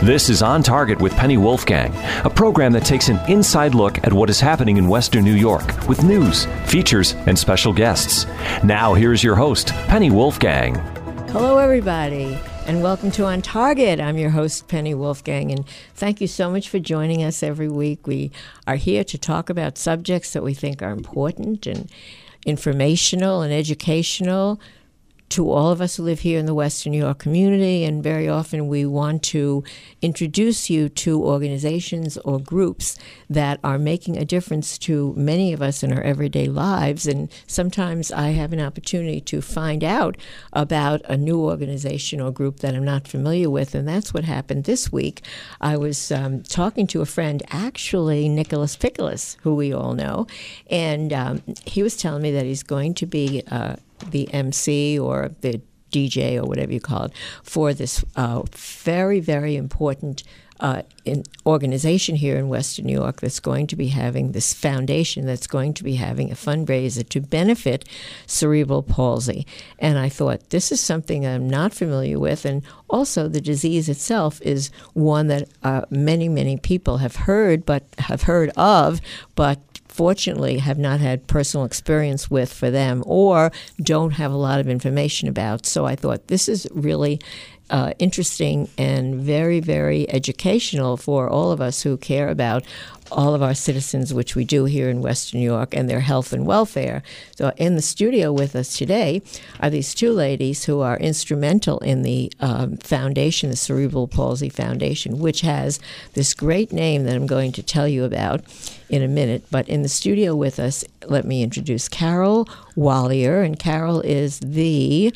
This is On Target with Penny Wolfgang, a program that takes an inside look at what is happening in Western New York with news, features, and special guests. Now, here's your host, Penny Wolfgang. Hello, everybody, and welcome to On Target. I'm your host, Penny Wolfgang, and thank you so much for joining us every week. We are here to talk about subjects that we think are important and informational and educational to all of us who live here in the Western New York community, and very often we want to introduce you to organizations or groups that are making a difference to many of us in our everyday lives. And sometimes I have an opportunity to find out about a new organization or group that I'm not familiar with, and that's what happened this week. I was talking to a friend, actually Nicholas Pickles, who we all know, and he was telling me that he's going to be the MC or the DJ or whatever you call it for this very, very important organization here in Western New York that's going to be having this foundation that's going to be having a fundraiser to benefit cerebral palsy. And I thought, this is something I'm not familiar with. And also the disease itself is one that many, many people have heard of, but fortunately have not had personal experience with for them or don't have a lot of information about. So I thought this is really interesting and very, very educational for all of us who care about all of our citizens, which we do here in Western New York, and their health and welfare. So in the studio with us today are these two ladies who are instrumental in the foundation, the Cerebral Palsy Foundation, which has this great name that I'm going to tell you about in a minute. But in the studio with us, let me introduce Carol Wallier, and Carol is the,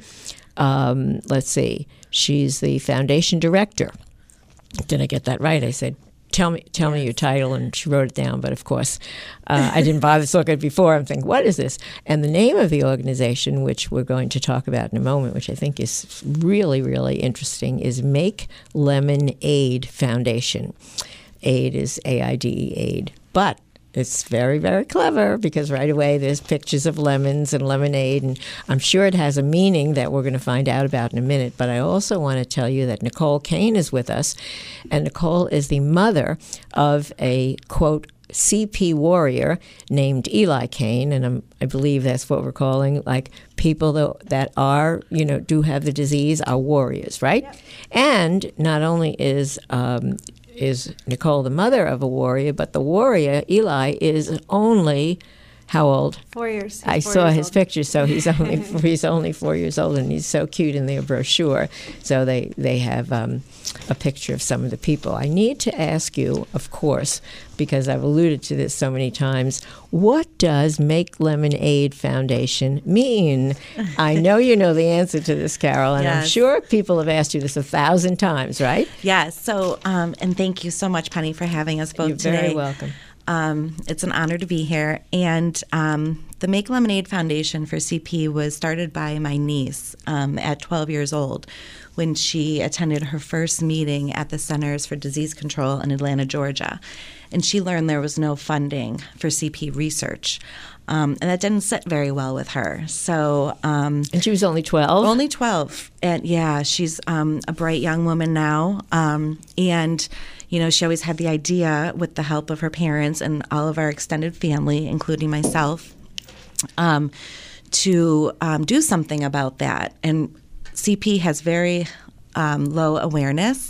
she's the foundation director. Did I get that right? I said, tell me your title, and she wrote it down. But of course, I didn't bother to look at it before. I'm thinking, what is this? And the name of the organization, which we're going to talk about in a moment, which I think is really, really interesting, is Make Lemonade Foundation. AID is AIDE, AID. But it's very, very clever because right away there's pictures of lemons and lemonade, and I'm sure it has a meaning that we're going to find out about in a minute. But I also want to tell you that Nicole Kane is with us, and Nicole is the mother of a, quote, CP warrior named Eli Kane, and I believe that's what we're calling, like, people that are, do have the disease are warriors, right? Yep. And not only is Nicole the mother of a warrior, but the warrior, Eli, is only, how old? 4 years. I saw his picture, so he's only 4 years old, and he's so cute in their brochure. So they have a picture of some of the people. I need to ask you, of course, because I've alluded to this so many times, what does Make Lemonade Foundation mean? I know you know the answer to this, Carol, and yes. I'm sure people have asked you this 1,000 times, right? Yes. So, and thank you so much, Penny, for having us both today. You're very welcome. It's an honor to be here. And the Make Lemonade Foundation for CP was started by my niece at 12 years old when she attended her first meeting at the Centers for Disease Control in Atlanta, Georgia. And she learned there was no funding for CP research. And that didn't sit very well with her. So, and she was only 12? Only 12. And yeah, she's a bright young woman now. And she always had the idea, with the help of her parents and all of our extended family, including myself, to do something about that. And CP has very low awareness.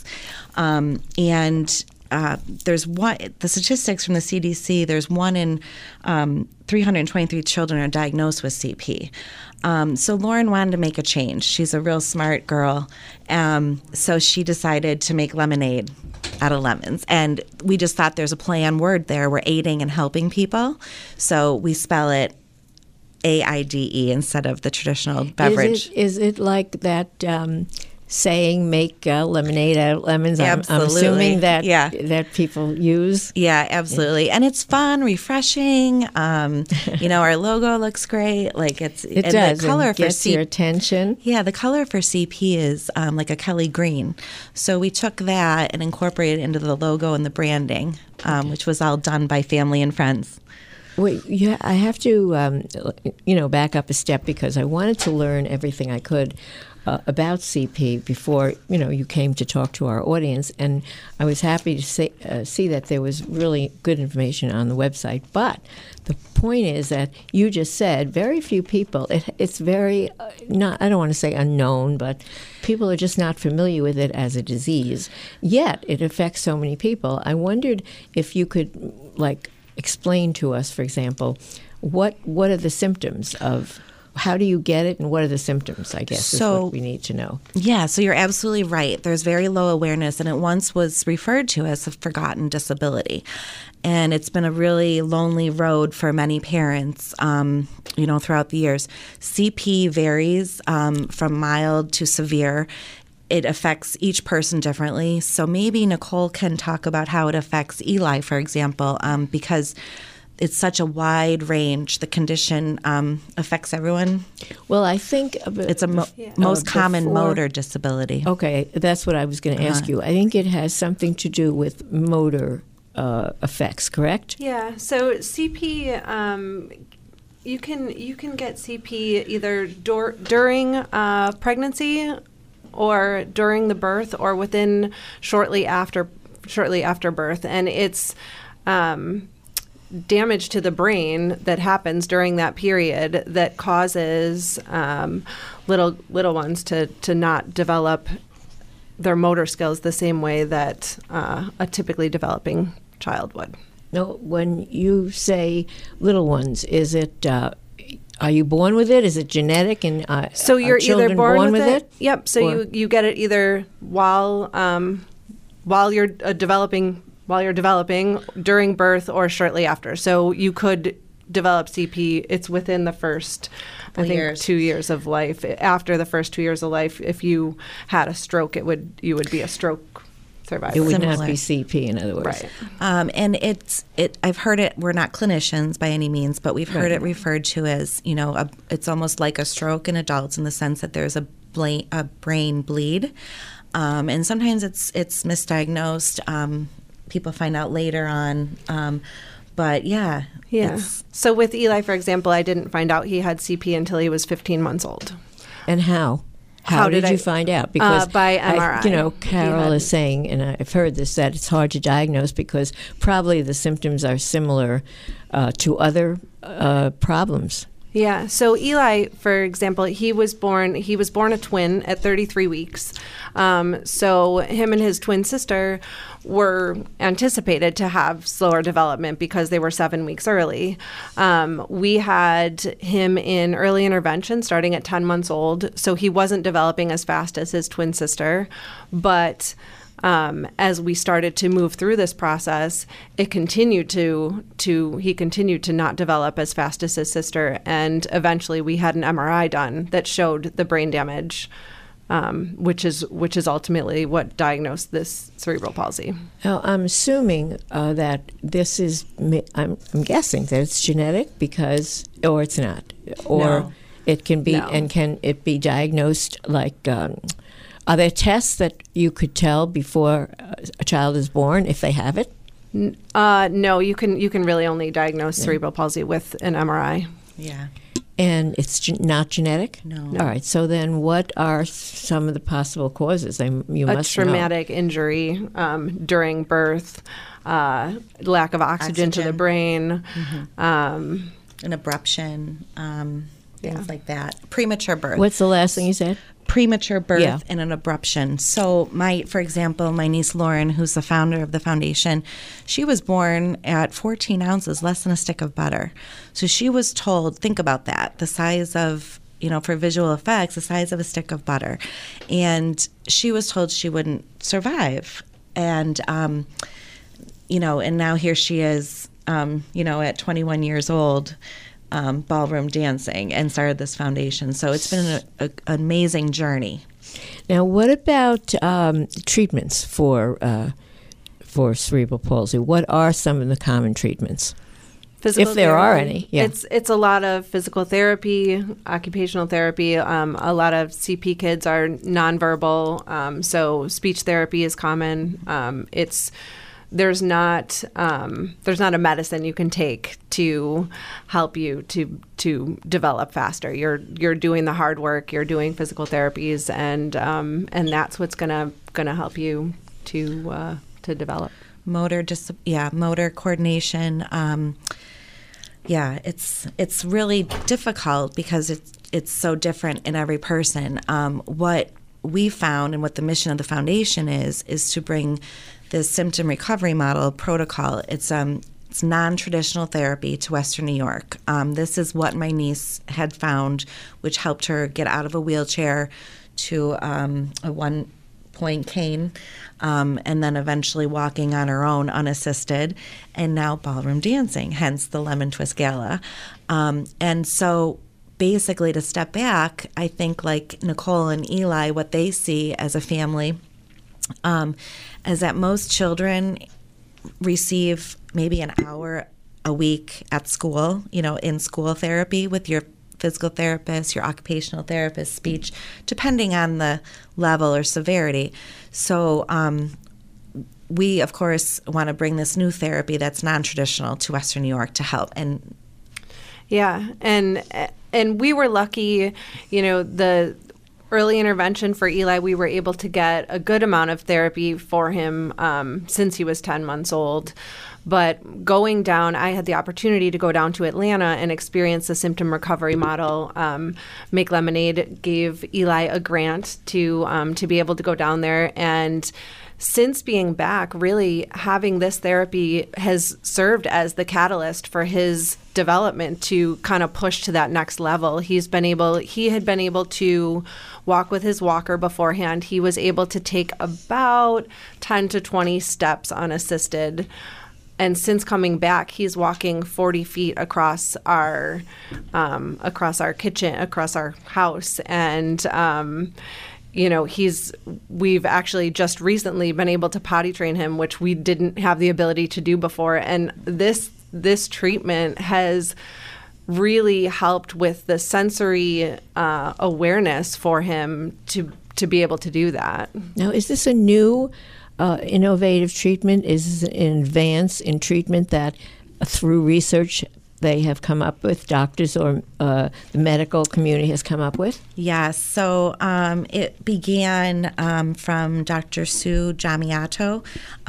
There's the statistics from the CDC, there's 1 in 323 children are diagnosed with CP. So Lauren wanted to make a change. She's a real smart girl. So she decided to make lemonade out of lemons. And we just thought there's a play on word there. We're aiding and helping people. So we spell it AIDE instead of the traditional beverage. Is it like that saying, make lemonade out of lemons? Absolutely. I'm assuming that people use. Yeah, absolutely. And it's fun, refreshing. Our logo looks great. Like it does. The color it gets your attention. Yeah, the color for CP is like a Kelly green. So we took that and incorporated it into the logo and the branding, which was all done by family and friends. Wait, I have to, back up a step because I wanted to learn everything I could about CP before you came to talk to our audience, and I was happy to see that there was really good information on the website. But the point is that you just said very few people. It's very not. I don't want to say unknown, but people are just not familiar with it as a disease. Yet it affects so many people. I wondered if you could explain to us, for example, what are the symptoms of. How do you get it, and what are the symptoms, I guess, is what we need to know. Yeah, so you're absolutely right. There's very low awareness, and it once was referred to as a forgotten disability. And it's been a really lonely road for many parents, throughout the years. CP varies from mild to severe. It affects each person differently. So maybe Nicole can talk about how it affects Eli, for example, because it's such a wide range. The condition affects everyone. Well, I think it's a most common motor disability. Okay, that's what I was going to ask you. I think it has something to do with motor effects, correct? Yeah. So CP, you can get CP either during pregnancy, or during the birth, or shortly after birth, and it's damage to the brain that happens during that period that causes little ones to not develop their motor skills the same way that a typically developing child would. No, when you say little ones, is it? Are you born with it? Is it genetic? And so you're either born with it. Yep. So or? you get it either while you're developing. While you're developing, during birth, or shortly after. So you could develop CP. It's within the first, 2 years of life. After the first 2 years of life, if you had a stroke, you would be a stroke survivor. It would not be CP, in other words. Right. And I've heard it. We're not clinicians by any means, but we've heard it referred to as it's almost like a stroke in adults in the sense that there's a brain bleed, and sometimes it's misdiagnosed. People find out later on. But yeah. So with Eli, for example, I didn't find out he had CP until he was 15 months old. And how? How did you find out? Because by MRI. Carol is saying, and I've heard this, that it's hard to diagnose because probably the symptoms are similar to other problems. Yeah. So Eli, for example, he was born a twin at 33 weeks. So him and his twin sister were anticipated to have slower development because they were 7 weeks early. We had him in early intervention starting at 10 months old. So he wasn't developing as fast as his twin sister, but as we started to move through this process, he continued to not develop as fast as his sister, and eventually we had an MRI done that showed the brain damage, which is ultimately what diagnosed this cerebral palsy. Now, I'm assuming that this is. I'm guessing that it's genetic or it's not, or no. It can be, No. and can it be diagnosed like? Are there tests that you could tell before a child is born if they have it? No, you can really only diagnose cerebral palsy with an MRI. Yeah. And it's not genetic? No. All right. So then what are some of the possible causes? You must know. A traumatic injury during birth, lack of oxygen to the brain. Mm-hmm. An abruption, things like that. Premature birth. What's the last thing you said? Premature birth and an abruption. So for example, my niece Lauren, who's the founder of the foundation, she was born at 14 ounces, less than a stick of butter. So she was told, think about that, the size of, for visual effects, the size of a stick of butter. And she was told she wouldn't survive. And, and now here she is, at 21 years old, ballroom dancing, and started this foundation. So it's been an amazing journey. Now, what about treatments for cerebral palsy? What are some of the common treatments? Physical if there therapy. Are any. Yeah. It's a lot of physical therapy, occupational therapy. A lot of CP kids are nonverbal, so speech therapy is common. It's there's not a medicine you can take to help you to develop faster. You're doing the hard work. You're doing physical therapies, and that's what's gonna help you to develop motor coordination. It's really difficult because it's so different in every person. What we found and what the mission of the foundation is to bring this symptom recovery model protocol. It's non-traditional therapy to Western New York. This is what my niece had found, which helped her get out of a wheelchair to a one-point cane, and then eventually walking on her own unassisted, and now ballroom dancing, hence the Lemon Twist Gala. And so basically, to step back, I think like Nicole and Eli, what they see as a family is that most children receive maybe an hour a week at school, in school therapy with your physical therapist, your occupational therapist, speech, depending on the level or severity. So we, of course, want to bring this new therapy that's non-traditional to Western New York to help. And we were lucky, the early intervention for Eli, we were able to get a good amount of therapy for him since he was 10 months old. But going down, I had the opportunity to go down to Atlanta and experience the symptom recovery model. Make Lemonade gave Eli a grant to be able to go down there. And since being back, really having this therapy has served as the catalyst for his development to kind of push to that next level. He had been able to walk with his walker beforehand. He was able to take about 10 to 20 steps unassisted. And since coming back, he's walking 40 feet across our kitchen, across our house. And, we've actually just recently been able to potty train him, which we didn't have the ability to do before. And this treatment has really helped with the sensory awareness for him to be able to do that. Now, is this a new innovative treatment? Is this an advance in treatment that through research they have come up with, doctors or the medical community has come up with? Yes. So it began from Dr. Sue Giammiato.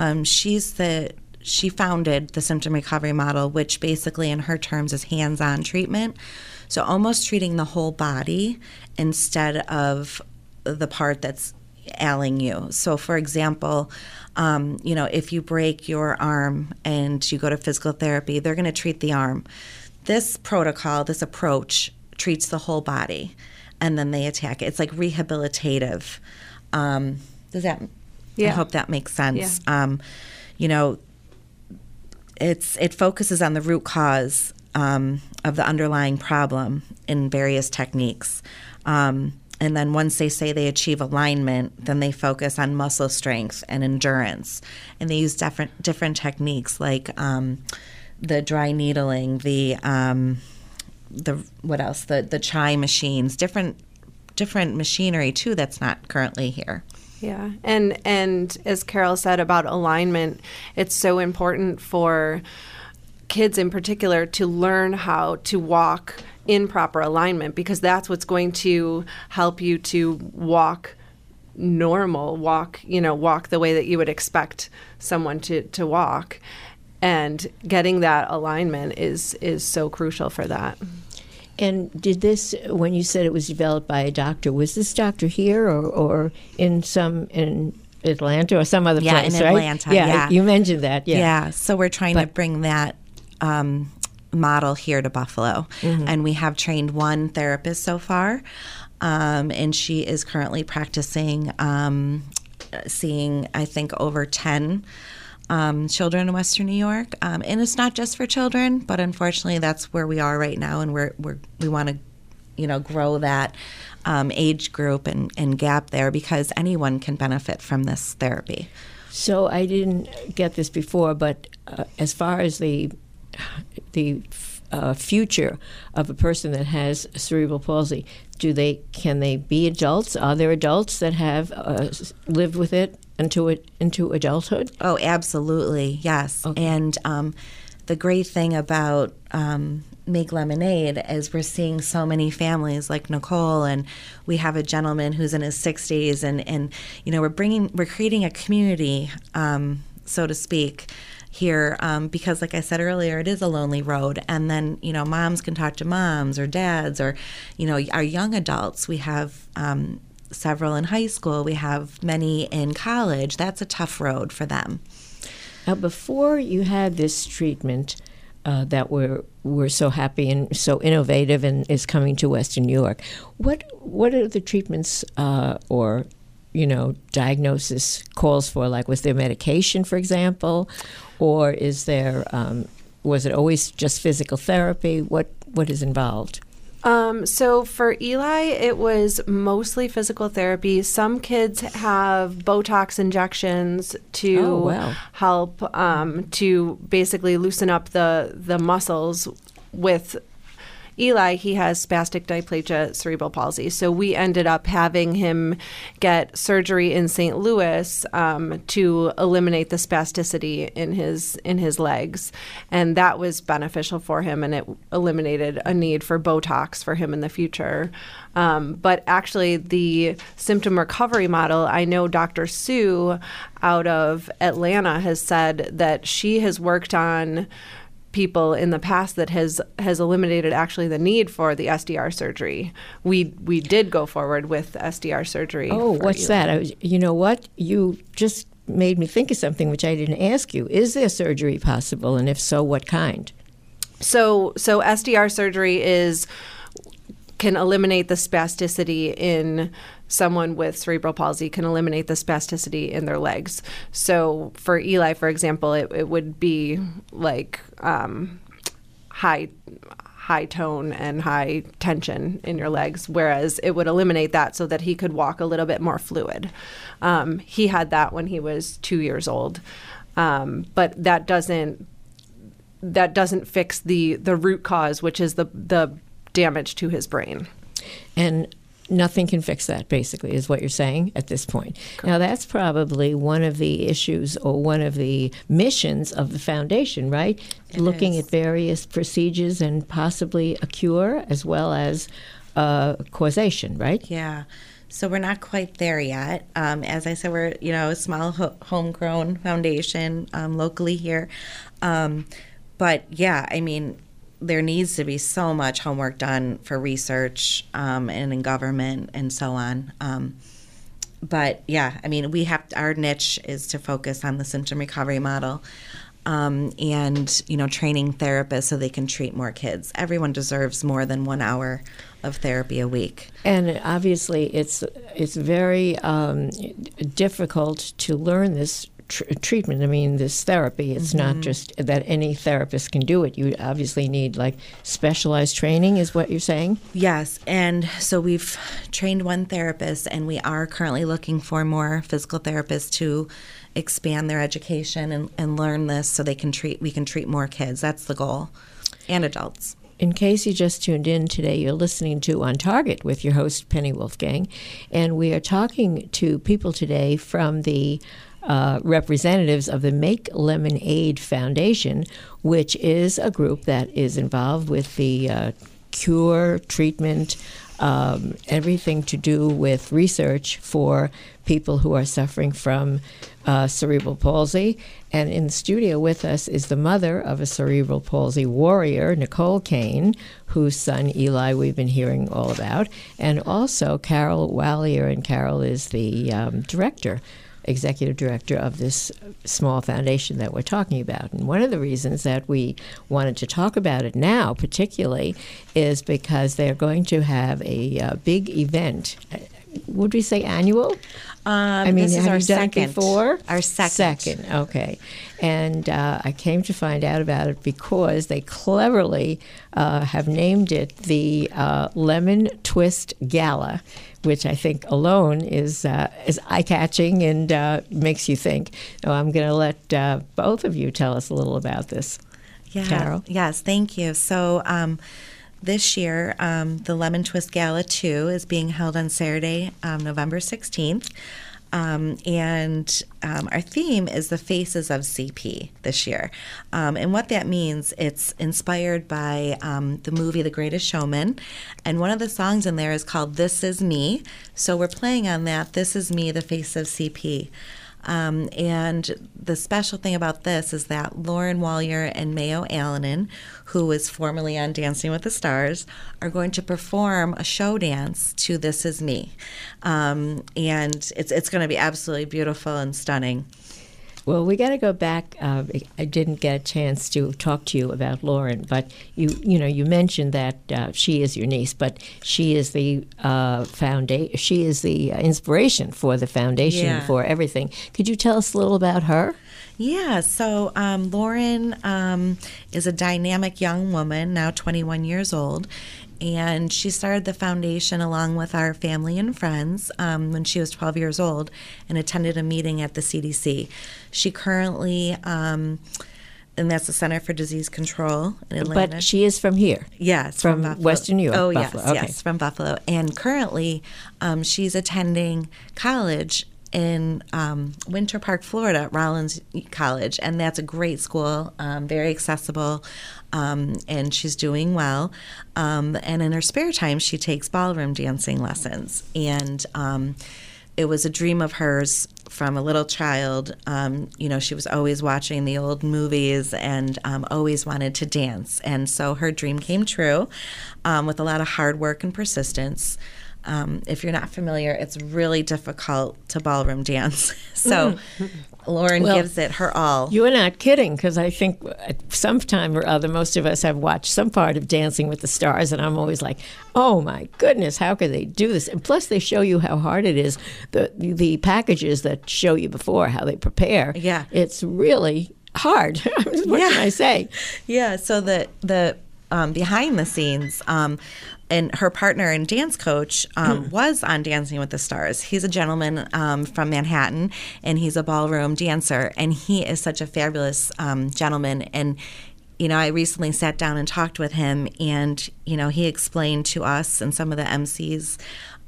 She founded the symptom recovery model, which basically in her terms is hands-on treatment. So almost treating the whole body instead of the part that's ailing you. So for example, if you break your arm and you go to physical therapy, they're going to treat the arm. This protocol, this approach treats the whole body, and then they attack it. It's like rehabilitative. Does that? Yeah. I hope that makes sense. Yeah. It focuses on the root cause of the underlying problem in various techniques. And then once they say they achieve alignment, then they focus on muscle strength and endurance. And they use different techniques like the dry needling, the what else? The chai machines, different machinery too that's not currently here. Yeah, and as Carol said about alignment, it's so important for kids in particular to learn how to walk in proper alignment, because that's what's going to help you to walk normal, walk the way that you would expect someone to walk. And getting that alignment is so crucial for that. And did this, when you said it was developed by a doctor, was this doctor here or in Atlanta or some other place, in right? Atlanta, yeah. You mentioned that, yeah. Yeah, so we're trying to bring that model here to Buffalo. Mm-hmm. And we have trained one therapist so far, and she is currently practicing, seeing, I think, over 10 children in Western New York. And it's not just for children, but unfortunately that's where we are right now, and we want to grow that age group and gap there, because anyone can benefit from this therapy. So I didn't get this before, but as far as the future of a person that has cerebral palsy, can they be adults? Are there adults that have lived with it into adulthood? Oh, absolutely, yes. Okay. And the great thing about Make Lemonade is we're seeing so many families like Nicole, and we have a gentleman who's in his 60s, and we're creating a community, so to speak, here, because like I said earlier, it is a lonely road. And then, moms can talk to moms or dads or, our young adults. We have several in high school. We have many in college. That's a tough road for them. Now, before you had this treatment that we're so happy and so innovative and is coming to Western New York, what are the treatments or diagnosis calls for? Like, was there medication, for example, or is there was it always just physical therapy? What is involved? So for Eli, it was mostly physical therapy. Some kids have Botox injections to help to basically loosen up the muscles. With Eli, he has spastic diplegia cerebral palsy. So we ended up having him get surgery in St. Louis to eliminate the spasticity in his legs. And that was beneficial for him, and it eliminated a need for Botox for him in the future. But actually, the symptom recovery model, I know Dr. Sue out of Atlanta has said that she has worked on people in the past that has eliminated actually the need for the SDR surgery. We did go forward with SDR surgery. Oh, what's that? You know what? You just made me think of something which I didn't ask you. Is there surgery possible, and if so, what kind? So SDR surgery can eliminate the spasticity in someone with cerebral palsy, can eliminate the spasticity in their legs. So for Eli, for example, it would be like high tone and high tension in your legs, whereas it would eliminate that so that he could walk a little bit more fluid. He had that when he was 2 years old, but that doesn't fix the root cause, which is the damage to his brain. And nothing can fix that, basically, is what you're saying at this point. Correct. Now, that's probably one of the issues or one of the missions of the foundation, right? Looking at various procedures and possibly a cure as well as causation, right? Yeah. So we're not quite there yet. As I said, we're a small homegrown foundation locally here. But yeah, I mean, there needs to be so much homework done for research and in government and so on. But yeah, I mean, our niche is to focus on the symptom recovery model and training therapists so they can treat more kids. Everyone deserves more than 1 hour of therapy a week. And obviously, it's very difficult to learn this treatment. I mean, this therapy, it's not just that any therapist can do it. You obviously need specialized training, is what you're saying? Yes. And so we've trained one therapist, and we are currently looking for more physical therapists to expand their education and learn this so we can treat more kids. That's the goal. And adults. In case you just tuned in today, you're listening to On Target with your host, Penny Wolfgang, and we are talking to people today from the representatives of the Make Lemonade Foundation, which is a group that is involved with the cure, treatment, everything to do with research for people who are suffering from cerebral palsy. And in the studio with us is the mother of a cerebral palsy warrior, Nicole Kane, whose son Eli we've been hearing all about, and also Carol Wallier. And Carol is the executive director of this small foundation that we're talking about. And one of the reasons that we wanted to talk about it now particularly is because they're going to have a big event. Would we say annual? I mean, this is our second. Done it before? Our second. Okay. And I came to find out about it because they cleverly have named it the Lemon Twist Gala, which I think alone is eye-catching and makes you think. So I'm going to let both of you tell us a little about this. Yeah. Carol? Yes, thank you. So this year, the Lemon Twist Gala 2 is being held on Saturday, November 16th. And our theme is the Faces of CP this year. And what that means, it's inspired by the movie The Greatest Showman. And one of the songs in there is called This Is Me. So we're playing on that, This Is Me, the Face of CP. And the special thing about this is that Lauren Wallier and Mayo Allanen, who was formerly on Dancing with the Stars, are going to perform a show dance to This Is Me. And it's going to be absolutely beautiful and stunning. Well, we got to go back. I didn't get a chance to talk to you about Lauren, but you mentioned that she is your niece, but she is the foundation. She is the inspiration for the foundation for everything. Could you tell us a little about her? Yeah, so Lauren is a dynamic young woman, now 21 years old, and she started the foundation along with our family and friends when she was 12 years old and attended a meeting at the CDC. She currently, and that's the Center for Disease Control in Atlanta. But she is from here. Yes, from Western New York. Oh, Buffalo. yes, okay. yes, from Buffalo. And currently, she's attending college in Winter Park, Florida, at Rollins College, and that's a great school, very accessible, and she's doing well. And in her spare time, she takes ballroom dancing lessons, and it was a dream of hers from a little child. She was always watching the old movies and always wanted to dance, and so her dream came true with a lot of hard work and persistence. If you're not familiar, it's really difficult to ballroom dance. So Lauren gives it her all. You are not kidding, because I think sometime or other, most of us have watched some part of Dancing with the Stars, and I'm always like, oh my goodness, how could they do this? And plus they show you how hard it is, the packages that show you before, how they prepare. Yeah. It's really hard. What can I say? Yeah, so the behind the scenes, and her partner and dance coach was on Dancing with the Stars. He's a gentleman from Manhattan, and he's a ballroom dancer, and he is such a fabulous gentleman. And, I recently sat down and talked with him, and, he explained to us and some of the MCs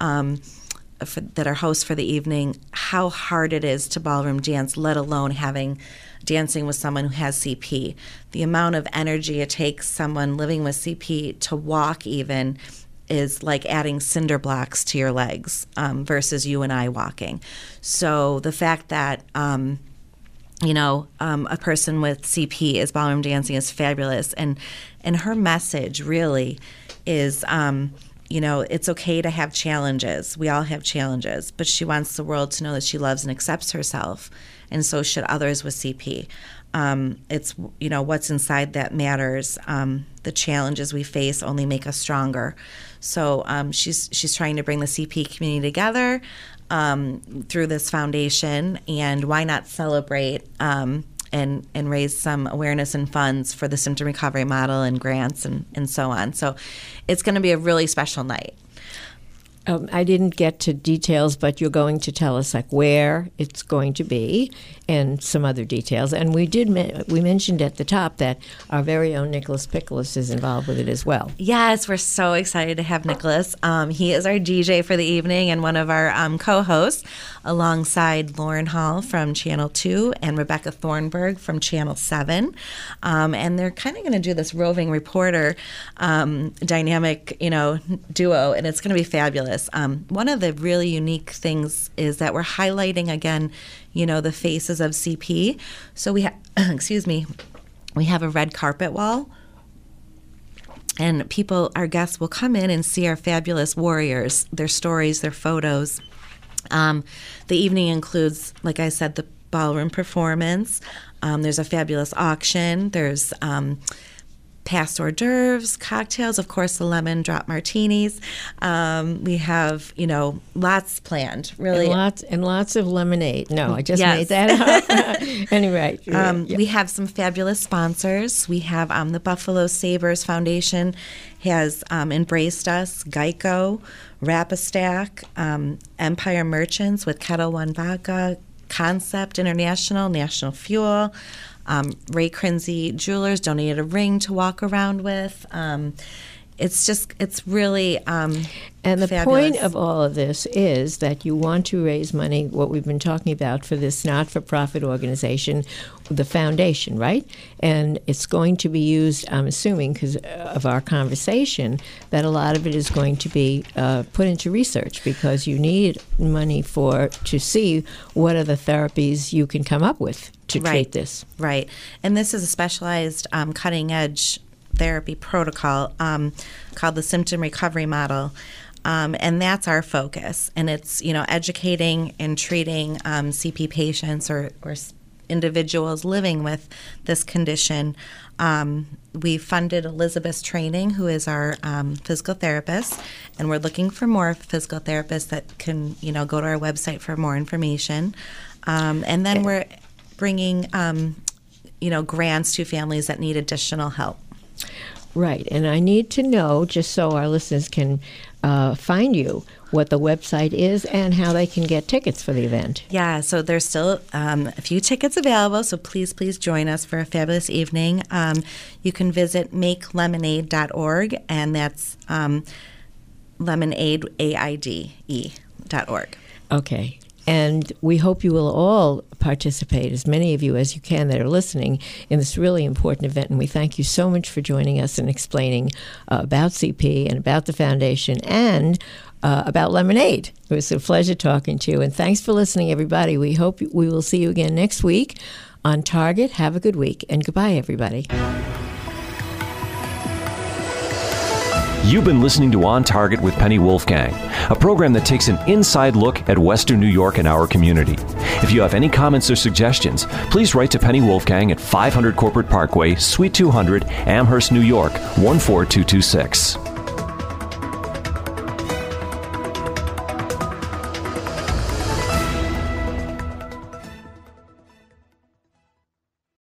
that are hosts for the evening how hard it is to ballroom dance, let alone dancing with someone who has CP. The amount of energy it takes someone living with CP to walk even is like adding cinder blocks to your legs versus you and I walking. So the fact that a person with CP is ballroom dancing is fabulous, and her message really is it's okay to have challenges. We all have challenges, but she wants the world to know that she loves and accepts herself, and so should others with CP. It's what's inside that matters. The challenges we face only make us stronger. So she's trying to bring the CP community together through this foundation, and why not celebrate and raise some awareness and funds for the symptom recovery model and grants and so on. So it's going to be a really special night. I didn't get to details, but you're going to tell us where it's going to be and some other details. And we mentioned at the top that our very own Nicholas Pickles is involved with it as well. Yes, we're so excited to have Nicholas. He is our DJ for the evening and one of our co-hosts, alongside Lauren Hall from Channel 2 and Rebecca Thornburg from Channel 7. And they're kind of going to do this roving reporter dynamic, duo, and it's going to be fabulous. One of the really unique things is that we're highlighting again, the faces of CP. So we have, we have a red carpet wall, and our guests will come in and see our fabulous warriors, their stories, their photos. The evening includes, like I said, the ballroom performance. There's a fabulous auction. There's past hors d'oeuvres, cocktails, of course, the lemon drop martinis. We have, lots planned, really. And lots of lemonade. No, I just made that up. Anyway. We have some fabulous sponsors. We have the Buffalo Sabres Foundation has embraced us, Geico, Rapistac, Empire Merchants with Kettle One Vodka, Concept International, National Fuel, Ray Crinzy Jewelers donated a ring to walk around with. it's really and the fabulous. point of all of this is that you want to raise money, what we've been talking about, for this not-for-profit organization, the foundation, right? And it's going to be used, I'm assuming, because of our conversation, that a lot of it is going to be put into research, because you need money to see what are the therapies you can come up with to treat this. Right. And this is a specialized cutting-edge therapy protocol called the Symptom Recovery Model. And that's our focus. And it's, educating and treating CP patients or individuals living with this condition. We funded Elizabeth's training, who is our physical therapist, and we're looking for more physical therapists that can, go to our website for more information. And then we're bringing, grants to families that need additional help. Right, and I need to know, just so our listeners can find you, what the website is and how they can get tickets for the event. Yeah, so there's still a few tickets available, so please join us for a fabulous evening. You can visit makelemonade.org, and that's lemonade, AIDE.org. Okay. And we hope you will all participate, as many of you as you can that are listening, in this really important event. And we thank you so much for joining us and explaining about CP and about the foundation and about Lemonade. It was a pleasure talking to you. And thanks for listening, everybody. We hope we will see you again next week on Target. Have a good week. And goodbye, everybody. You've been listening to On Target with Penny Wolfgang, a program that takes an inside look at Western New York and our community. If you have any comments or suggestions, please write to Penny Wolfgang at 500 Corporate Parkway, Suite 200, Amherst, New York, 14226.